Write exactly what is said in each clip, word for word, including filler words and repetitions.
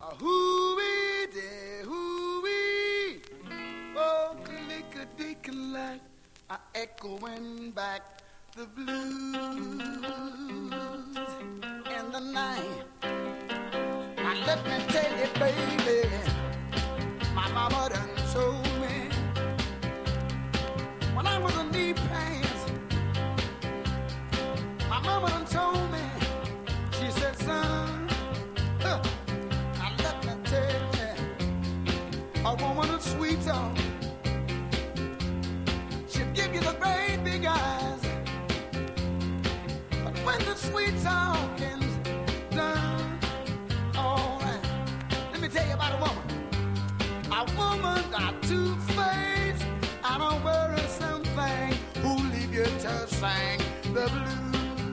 A hoo-wee day, hoo-wee. Oh, click-a-dick like a echoing back the blues in the night. Now let me tell you, baby, my mama done told me when I was in knee pants. My mama done told me, she said, son, huh, now let me tell you, a woman of sweet talk, she'll give you the great big eyes, but when the sweet talking's done, all right, let me tell you about a woman. A woman got two-faced and a worrisome thing who leave you to sing the blues.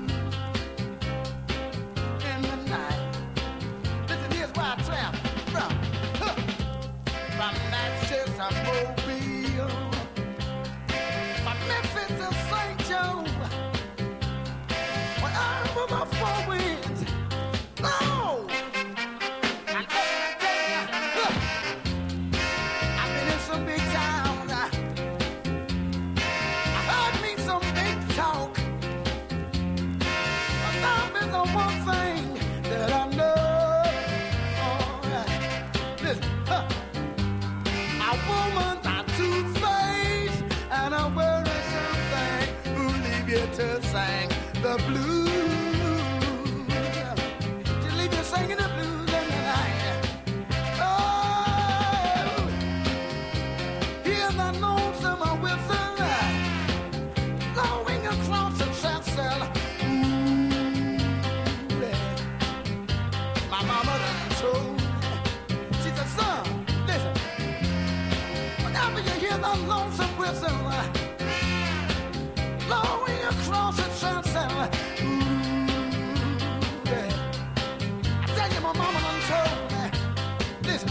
I travel from, huh, from Natchez to Mobile, from Memphis to Saint Joe, where I with my four winds. No! I never tell you, huh, I've been in some big towns. I, I heard me some big talk, but now there's the one thing that I know. A woman got two-faced and a worrisome thing who leave you to sing the blues. She leave you singing the blues in the night. Oh, hear the lonesome whistle blowing across the chancel. Ooh, yeah. My mama done told me, she said, son, listen, whenever you hear the lonesome whistle blowing across the sunset, ooh, yeah. I tell you, my mama done told me, listen,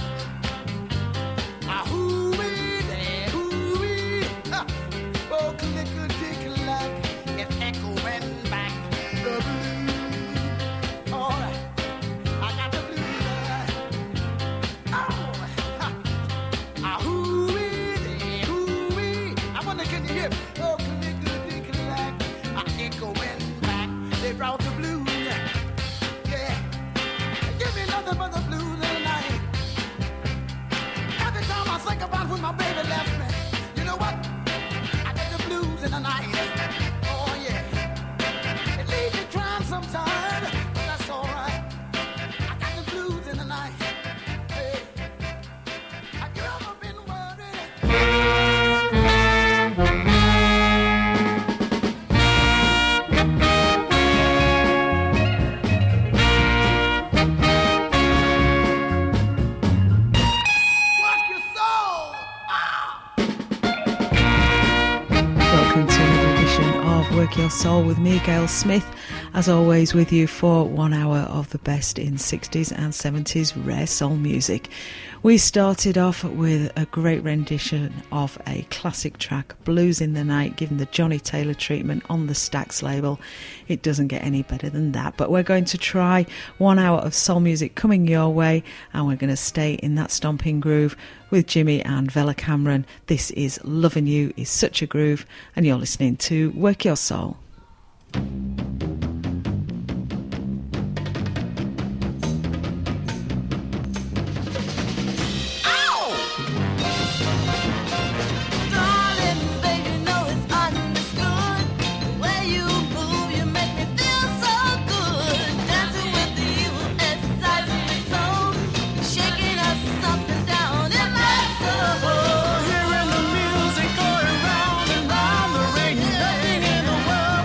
a hoo-wee day, hoo-wee, ha, oh, click-a-dick like it's echoing back the blues. All right, I got the blues. Oh, ha, a hoo-wee day, hoo-wee. I wonder, can you hear me? Oh, click-a-dick like a echoing back. They brought the blues. Yeah, give me nothing but the blues tonight. Every time I think about when my baby left me, you know what? I get the blues in the night. Oh yeah, it leaves me crying sometimes, but that's all right. I got the blues in the night. Hey, have you ever been Rock your soul? Ah! Welcome to another edition of Work Your Soul with me, Gail Smith, as always with you for one hour of the best in sixties and seventies rare soul music. We started off with a great rendition of a classic track, Blues in the Night, given the Johnny Taylor treatment on the Stax label. It doesn't get any better than that, but we're going to try one hour of soul music coming your way, and we're going to stay in that stomping groove with Jimmy and Vella Cameron. This is Lovin' You Is Such a Groove, and you're listening to Work Your Soul. Hearing the music going round and round, there ain't nothing in the world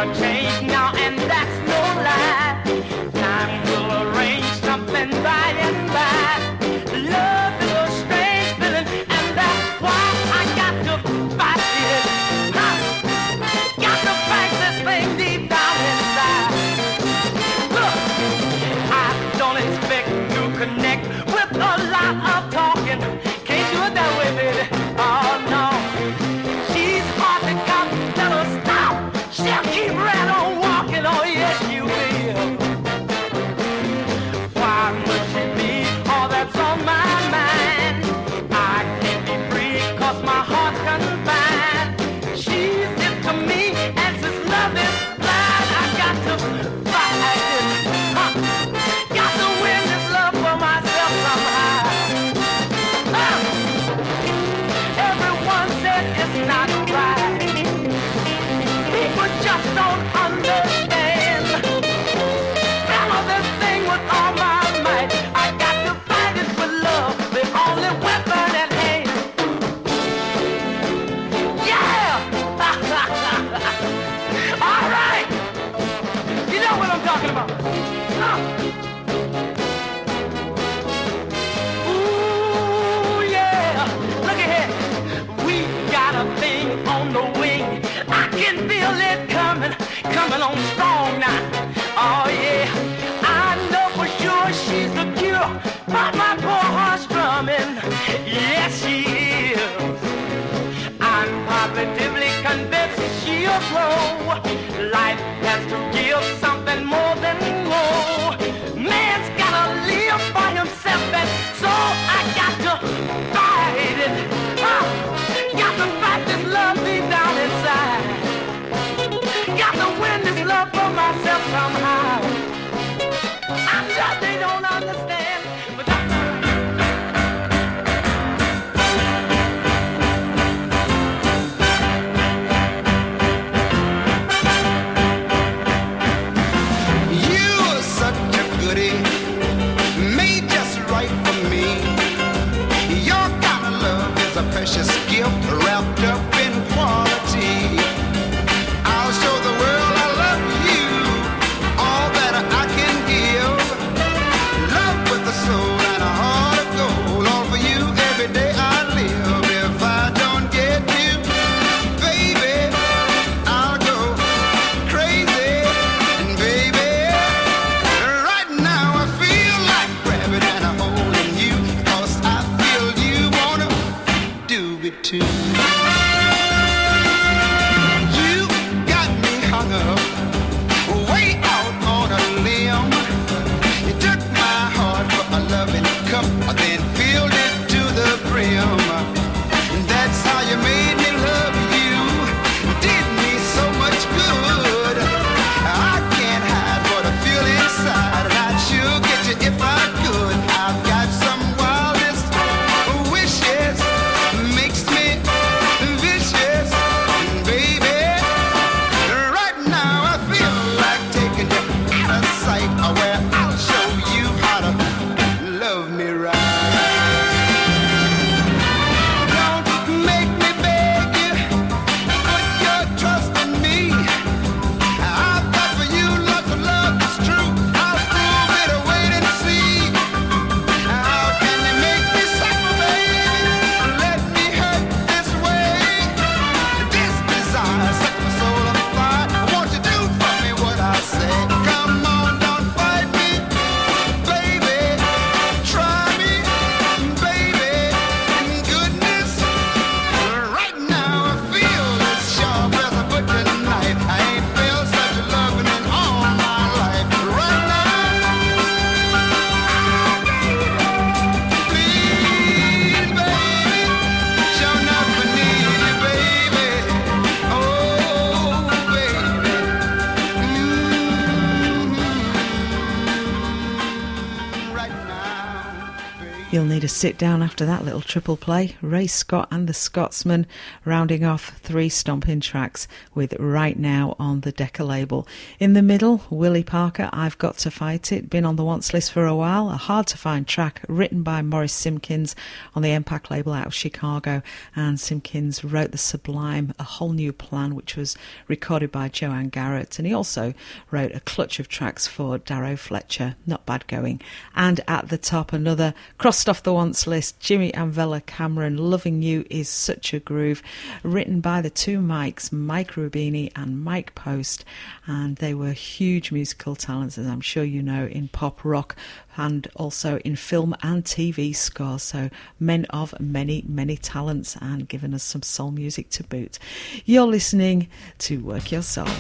gonna change now, and that's no lie. Time will arrange something by and by. Love is a strange feeling, and that's why I got to fight it. Huh? Got to fight this thing deep down inside. Look, I don't expect to connect with a lot of talking. Can't do it that way, baby. Oh no. She's hard to come, tell her stop. She'll keep right on walking. Oh yes, you will. Why must she be all that's on my mind? I can't be free cause my heart's confined. She's it to me and since love is blind, I got to fight it. Huh. Got to win this love for myself somehow. Huh. Everyone says it's not right. People just don't understand. Follow this thing with all my might. I got to fight it with love, the only weapon at hand. Yeah! All right! You know what I'm talking about. Huh. Ooh, yeah! Look at here. We got a thing on the wing. I can feel it coming, coming on strong now. Oh yeah, I know for sure she's the cure for my poor heart strumming. Yes, she is. I'm positively convinced she'll grow. Life has to give something more than more. Man's gotta live for himself, and so I got to fight it. Huh. Got to fight this love deep down inside. Got to win this love for myself somehow. I know they don't understand, but that's all right. made us sit down after that little triple play. Ray Scott and the Scotsman rounding off three stomping tracks with Right Now on the Decca label. In the middle, Willie Parker, I've Got to Fight It, been on the wants list for a while, a hard to find track written by Morris Simpkins on the M PAC label out of Chicago, and Simpkins wrote the sublime A Whole New Plan, which was recorded by Joanne Garrett, and he also wrote a clutch of tracks for Darrow Fletcher. Not bad going. And at the top, another crossed off the wants list, Jimmy and Vella Cameron, Loving You Is Such a Groove, written by the two Mikes, Mike Rubini and Mike Post, and they were huge musical talents, as I'm sure you know, in pop rock and also in film and T V scores, so men of many, many talents, and given us some soul music to boot. You're listening to Work Your Soul.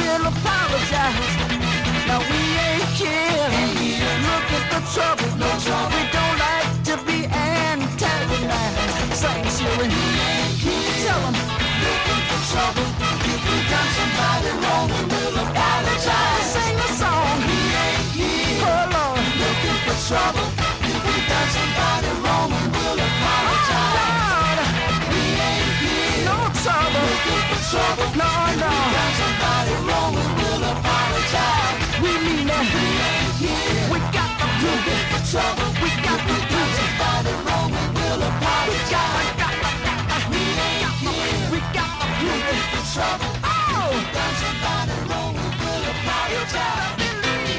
Trouble, no trouble. trouble. If we got somebody wrong, we will apologize. We ain't here No trouble. looking for trouble. No, no. If we got somebody wrong, we will apologize. We mean that. We ain't here We got the proof. looking for trouble. We got If the we got proof. somebody wrong, we will We apologize. got, got, got, got, We ain't here we got the proof. looking for trouble. Oh, If we got somebody wrong, we will you apologize. better believe.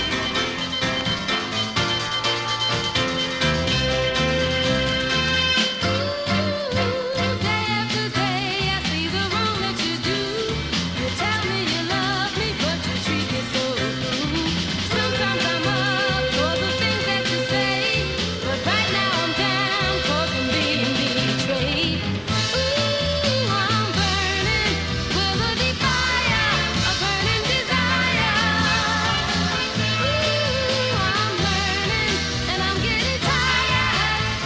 Day after day, I see the wrong that you do. You tell me you love me, but you treat me so rude. Sometimes I'm up for the things that you say, but right now I'm down 'cause I'm being betrayed. Ooh, I'm burning with a deep fire, a burning desire. Ooh, I'm learning and I'm getting tired.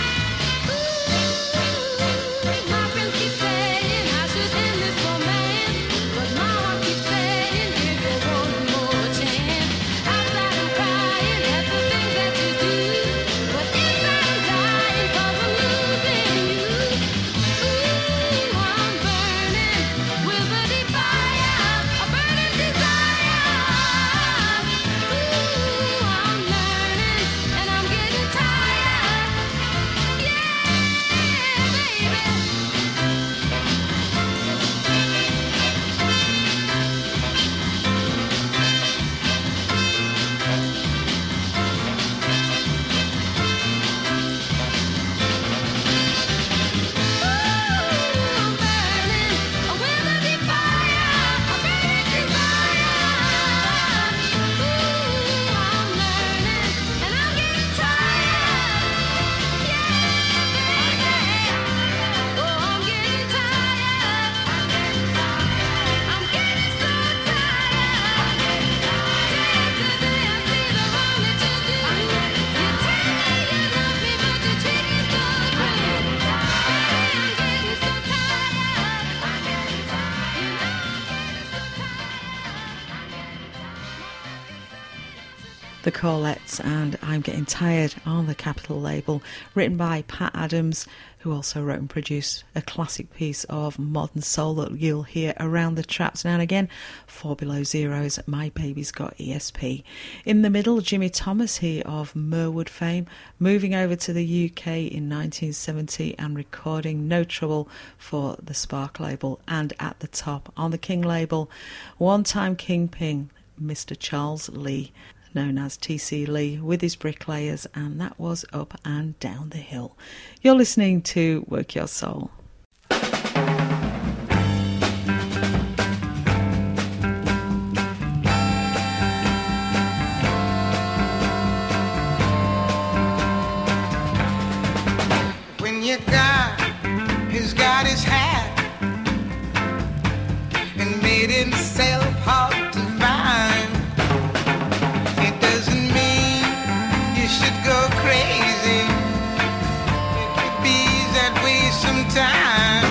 My friends keep saying I should end this romance, but my heart keeps saying give you one more chance. Outside I'm crying at the things that you do, but inside I'm dying 'cause I'm losing you. Ooh, I'm burning with a deep fire, a burning desire. Ooh, I'm learning and I'm getting tired. Yeah, baby. I'm burning with a deep fire, a burning desire. Ooh, I'm learning and I'm getting tired. Yeah, baby. Oh, I'm getting tired. I'm getting so tired. Day after day, I see the wrong that you do. You tell me you love me, but you treat me so rude. I'm getting so tired. I'm getting tired. You know I'm getting so tired. The Corlettes and I'm Getting Tired on the Capitol label, written by Pat Adams, who also wrote and produced a classic piece of modern soul that you'll hear around the traps now and again, Four Below Zero's My Baby's Got E S P. In the middle, Jimmy Thomas, he of Merwood fame, moving over to the U K in nineteen seventy and recording No Trouble for the Spark label, and at the top on the King label, one-time Kingpin, Mister Charles Lee, known as T C Lee, with his Bricklayers, and that was Up and Down the Hill. You're listening to Work Your Soul. When your guy has got his hat and made himself hard to find, it doesn't mean you should go crazy. It could be that way sometime.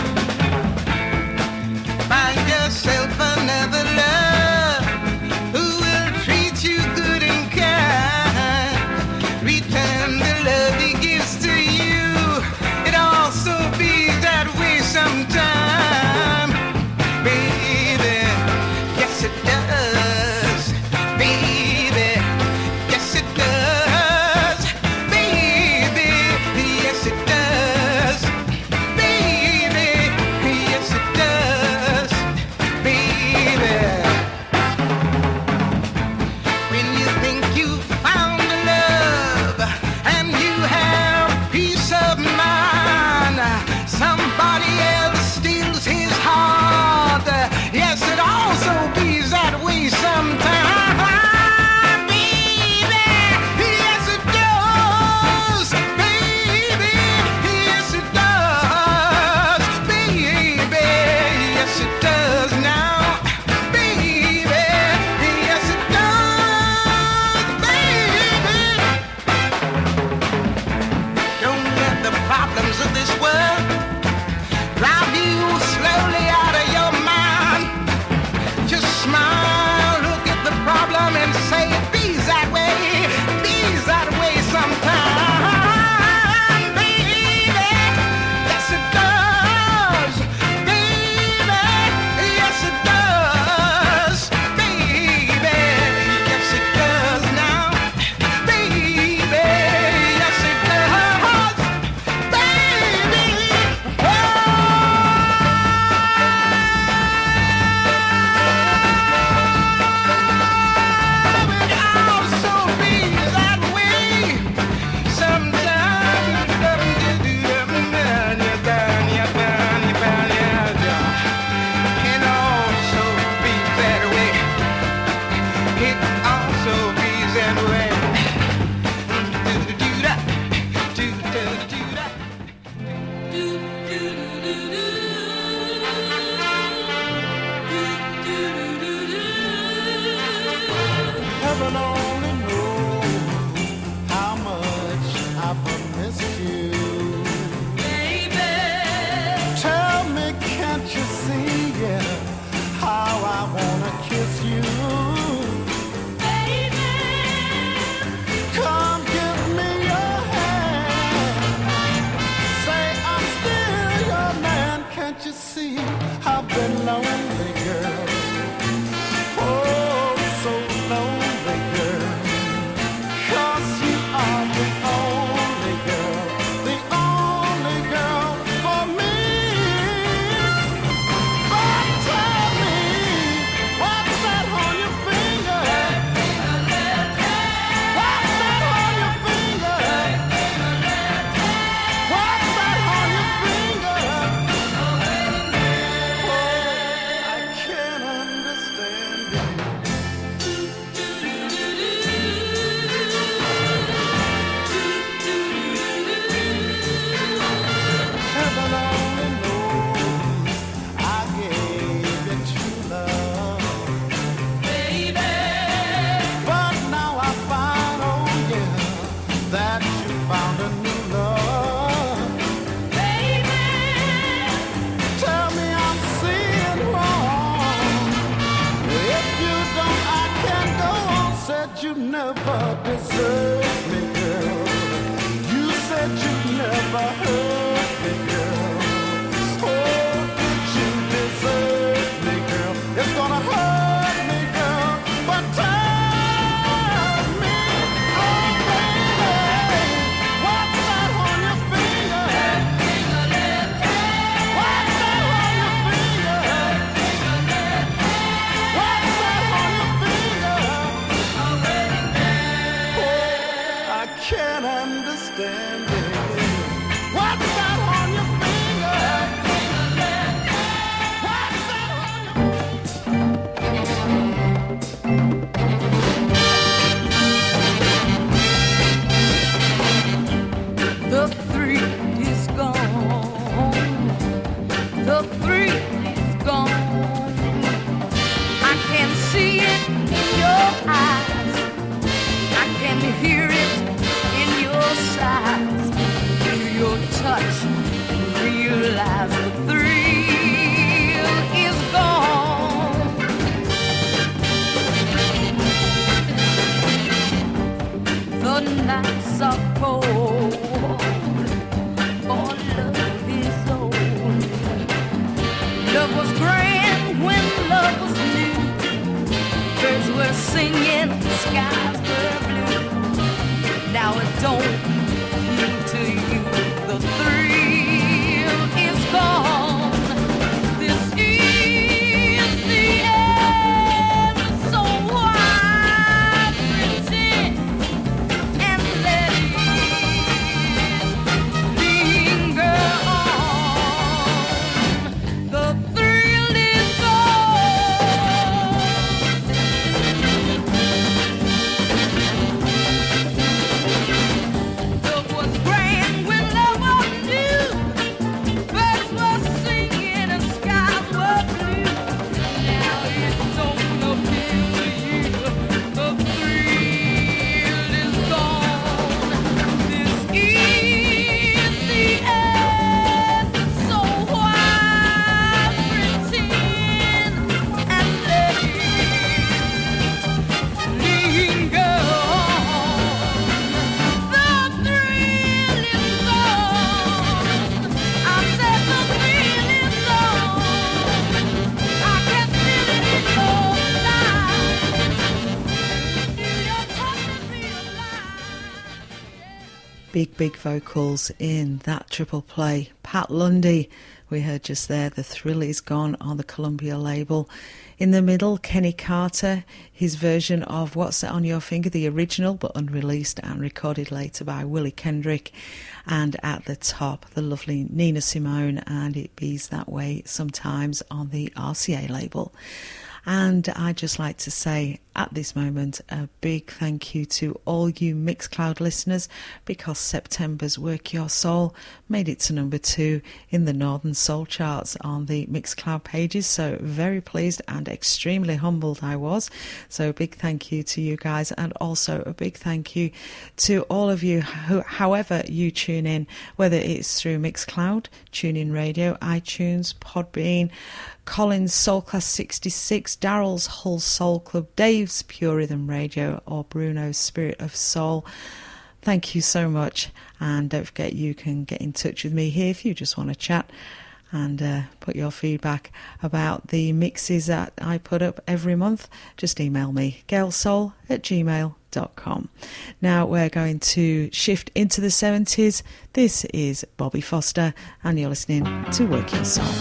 Find yourself another love who will treat you good and kind. Return the love he gives to you. It also be that way sometime. Baby, you lonely girl. Oh, so lonely girl. 'Cause you are the only girl, the only girl for me. But tell me, what's that on your finger? What's that on your finger? What's that on your finger? Oh, I can't understand it. Heaven only knows I gave you true love, baby. But now I find, oh yeah, that you found a new love, baby. Tell me I'm seeing wrong. If you don't, I can't go on. Said you never deserved me, girl. You said you never hurt me, girl. Oh, did you deserve me, girl? It's gonna hurt me, girl. But tell me, oh baby, what's that on your finger? What's that on your finger? What's that on your finger? Oh, I can't understand it. What's that on your finger? What's that on your The thrill is gone. The thrill is gone. I can see it in your eyes. I can hear it in your sighs. Feel your touch. Realize the thrill is gone. The nights are cold. For love is old. Love was grand when love was new. Birds were singing, skies were blue. Now it don't appeal to you. The thrill is gone. This is the end. So why pretend and let it linger on? The thrill is gone. Love was grand when love was new. Birds were singing and skies were blue. Now it don't appeal to you. The thrill is gone. This is the end. So why pretend and let it linger on? The thrill is gone. I said the thrill is gone. I can feel it in your life. Feel your touch and realize. Big, big vocals in that triple play. Pat Lundy, we heard just there, The Thrill Is Gone on the Columbia label. In the middle, Kenny Carter, his version of What's That on Your Finger, the original but unreleased and recorded later by Willie Kendrick. And at the top, the lovely Nina Simone and It Bees That Way Sometimes on the R C A label. And I'd just like to say at this moment a big thank you to all you Mixcloud listeners, because September's Work Your Soul made it to number two in the Northern Soul charts on the Mixcloud pages. So very pleased and extremely humbled I was. So a big thank you to you guys, and also a big thank you to all of you who, however you tune in, whether it's through Mixcloud, TuneIn Radio, iTunes, Podbean, Colin's Soul Class sixty-six, Daryl's Hull Soul Club, Dave's Pure Rhythm Radio, or Bruno's Spirit of Soul. Thank you so much, and don't forget you can get in touch with me here if you just want to chat and uh, put your feedback about the mixes that I put up every month. Just email me, gailsoul at gmail dot com. Now we're going to shift into the seventies. This is Bobby Foster, and you're listening to Work Your Soul.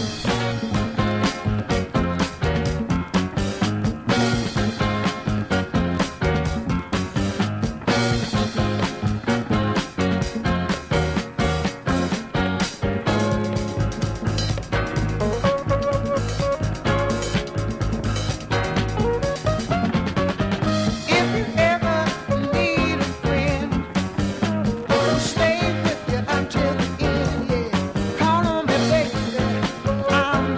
Stay with you until the end, yeah. Call on me, baby. I'm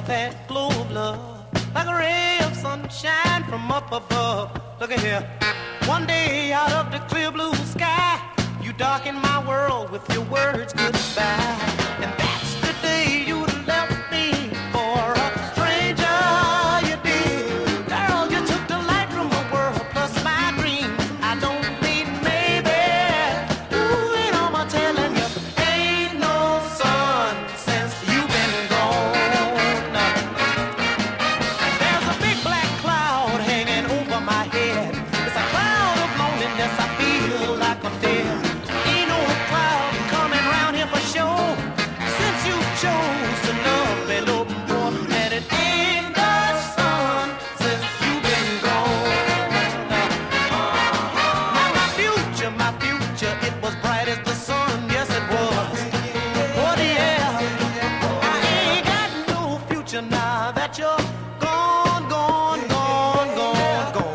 that glow of love, like a ray of sunshine from up above. Look at here. One day out of the clear blue sky, you darken my world with your words goodbye. And that's the day you left me for a stranger, you did. Girl, you took the light from the world plus my dreams. I don't need maybe. Ooh, ain't all my telling you. Ain't no sun since you've been gone. There's a big black cloud hanging over my head. It's a cloud of loneliness, I feel like I'm dead. Ain't no cloud coming round here for sure, since you chose to love me no more. And it ain't the sun since you've been gone. Now my future, my future, it was bright as the sun, yes it was. Oh yeah, I ain't got no future now that you're gone, gone, gone, gone, gone.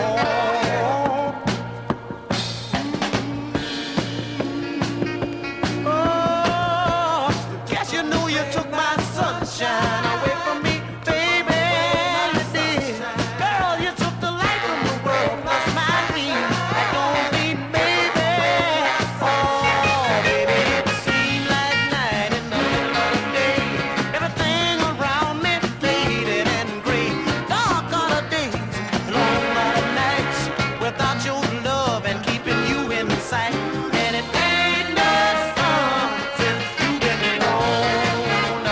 Oh, guess you knew you took my sunshine away from me, baby. You did. Girl, you took the light from the world plus my dream. I don't need maybe. Oh, baby, it seemed like night in the middle of the day. Everything around me faded and gray. Dark are the days, long are the nights, without your love and keeping you in sight. And it ain't no sun since you've been gone.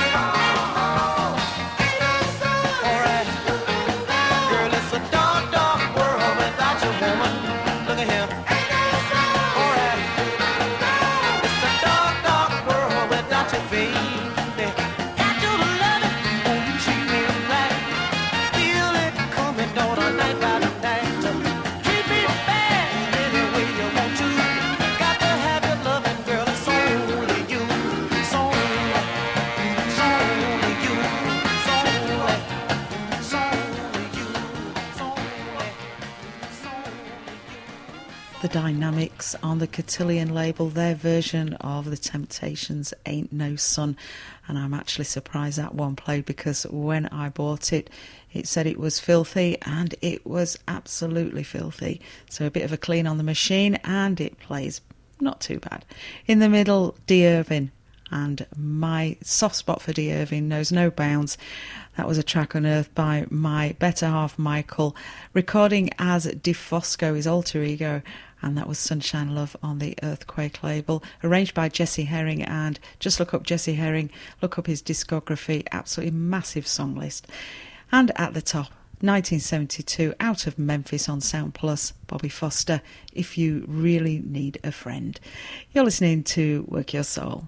Alright, girl, it's a dark, dark world without your woman. Look at here. Alright, it's a dark, dark world without your baby. Got you to love it, won't you treat me right? Feel it coming on a night by the night. Treat me bad any way you want to. Got to have your loving, girl, it's only you. It's only, it's only you. It's only, it's only you. It's only, it's only you. The Dynamics on the Cotillion label, their version of The Temptations' Ain't No Sun. And I'm actually surprised that one played, because when I bought it, it said it was filthy, and it was absolutely filthy. So a bit of a clean on the machine, and it plays not too bad. In the middle, Dee Irving, and my soft spot for Dee Irving knows no bounds. That was a track unearthed by my better half Michael, recording as DeFosco, his alter ego, and that was Sunshine Love on the Earthquake label, arranged by Jesse Herring. And just look up Jesse Herring, look up his discography, absolutely massive song list. And at the top, nineteen seventy-two, out of Memphis on Sound Plus, Bobby Foster, If You Really Need a Friend. You're listening to Work Your Soul.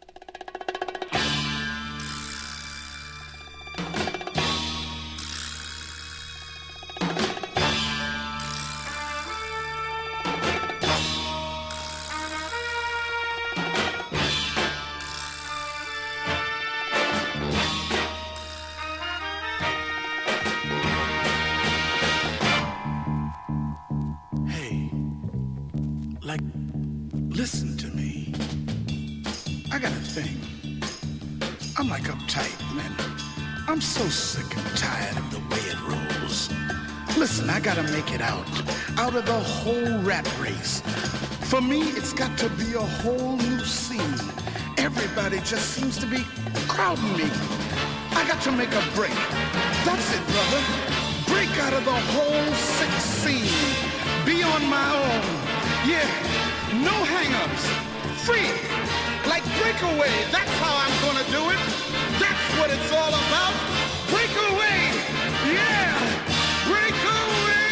Hey, like, listen to me. I got a thing. I'm like uptight, man. I'm so sick and tired of the way it rolls. Listen, I gotta make it out, out of the whole rat race. For me, it's got to be a whole new scene. Everybody just seems to be crowding me. I got to make a break. That's it, brother. Break out of the whole sick scene. Be on my own. Yeah, no hang-ups. Free. Like breakaway. That's how I'm gonna do it. That's what it's all about. Break away. Yeah. Break away.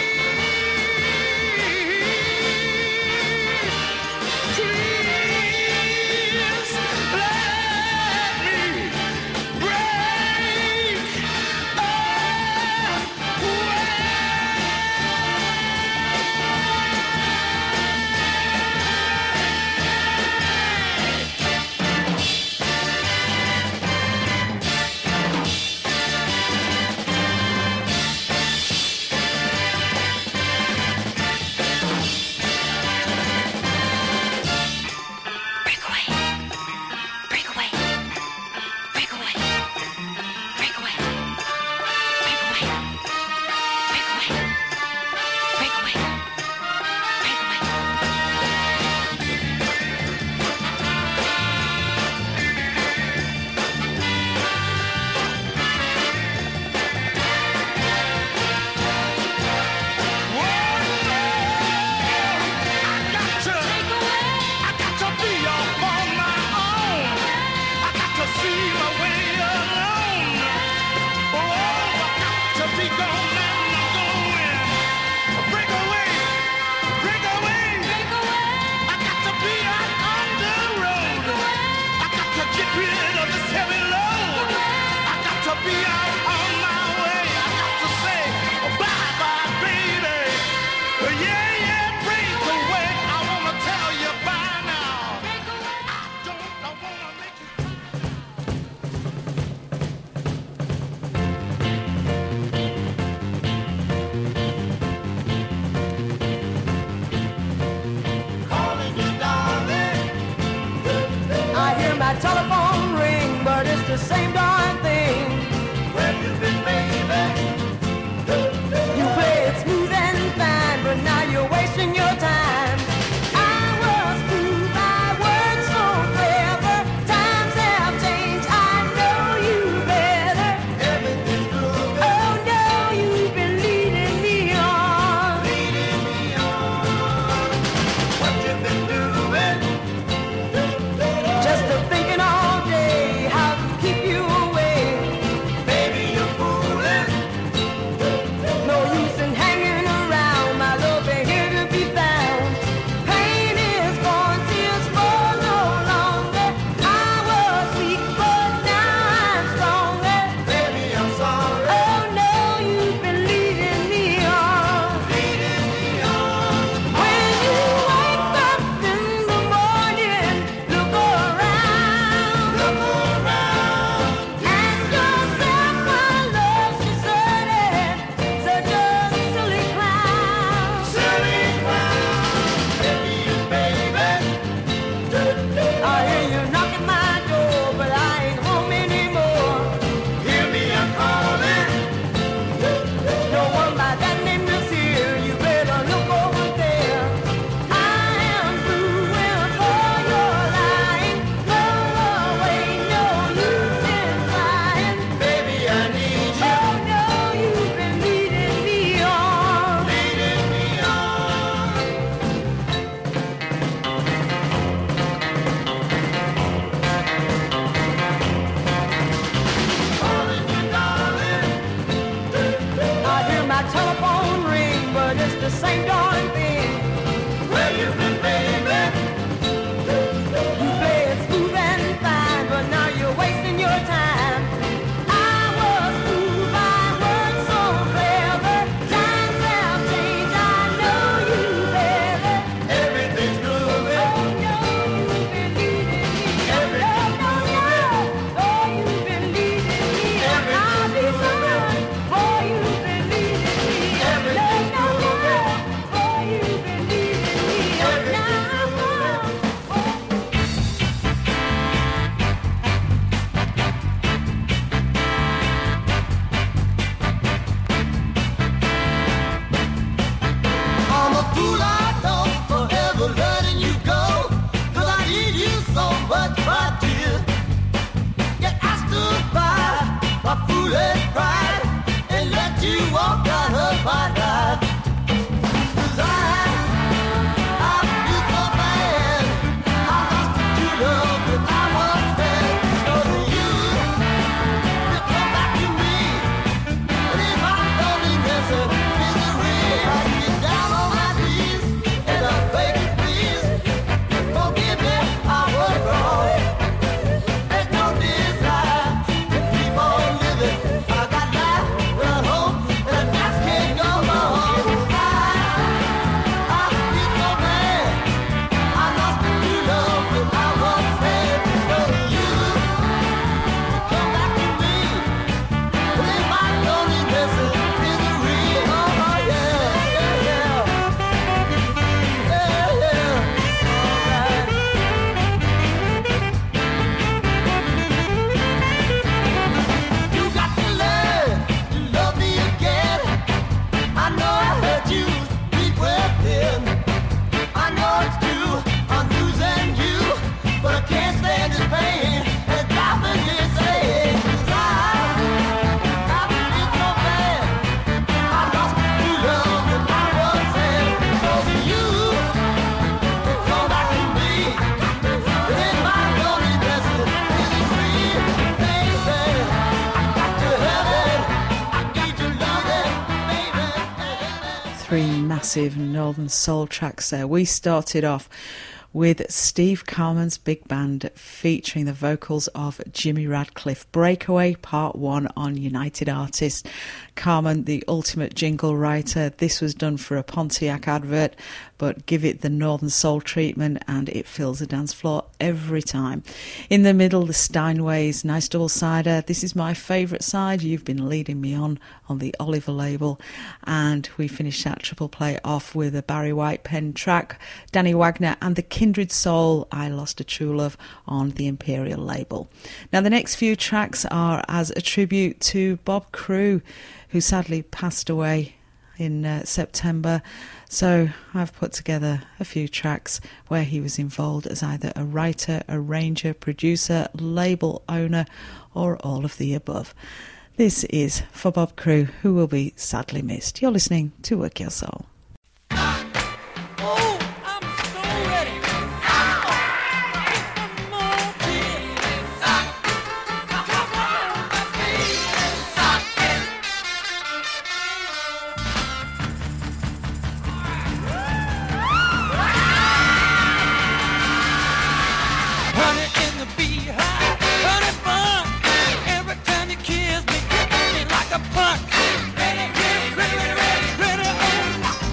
Please let me break away. Three massive Northern Soul tracks there. We started off with Steve Carman's big band featuring the vocals of Jimmy Radcliffe. Breakaway Part one on United Artists. Carman, the ultimate jingle writer. This was done for a Pontiac advert, but give it the Northern Soul treatment and it fills the dance floor every time. In the middle, the Steinways, nice double-sider. This is my favourite side. You've been leading me on on the Oliver label. And we finished that triple play off with a Barry White pen track, Danny Wagner and the Kindred Soul, I Lost a True Love, on the Imperial label. Now the next few tracks are as a tribute to Bob Crewe, who sadly passed away in uh, September. So I've put together a few tracks where he was involved as either a writer, arranger, producer, label owner, or all of the above. This is for Bob Crewe, who will be sadly missed. You're listening to Work Your Soul. Oh, I'm so ready. Just one more kiss. Come on, honey in the beehive, honey bun. Every time you kiss me, you hit me like a punk. Ready, ready, ready, ready, ready, ready, oh.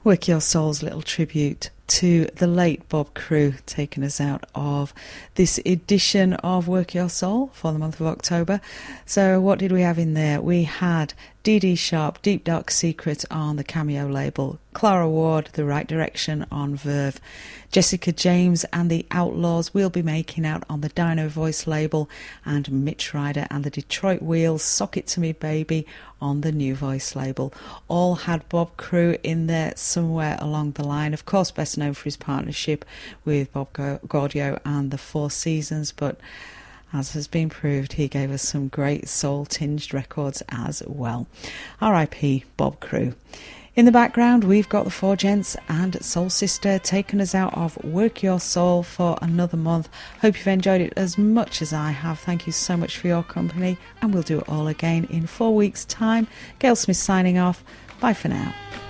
Work Your Soul's little tribute to the late Bob Crew, taking us out of this edition of Work Your Soul for the month of October. So what did we have in there? We had Dee Dee Sharp, Deep Dark Secret on the Cameo label, Clara Ward, The Right Direction on Verve, Jessica James and the Outlaws We'll Be Making Out on the Dino Voice label, and Mitch Ryder and the Detroit Wheels, Sock It To Me Baby on the New Voice label. All had Bob Crew in there somewhere along the line. Of course, best known for his partnership with Bob Gaudio and the Four Seasons, but as has been proved, he gave us some great soul-tinged records as well. R I P Bob Crew. In the background, we've got the Four Gents and Soul Sister taking us out of Work Your Soul for another month. Hope you've enjoyed it as much as I have. Thank you so much for your company, and we'll do it all again in four weeks' time. Gail Smith signing off. Bye for now.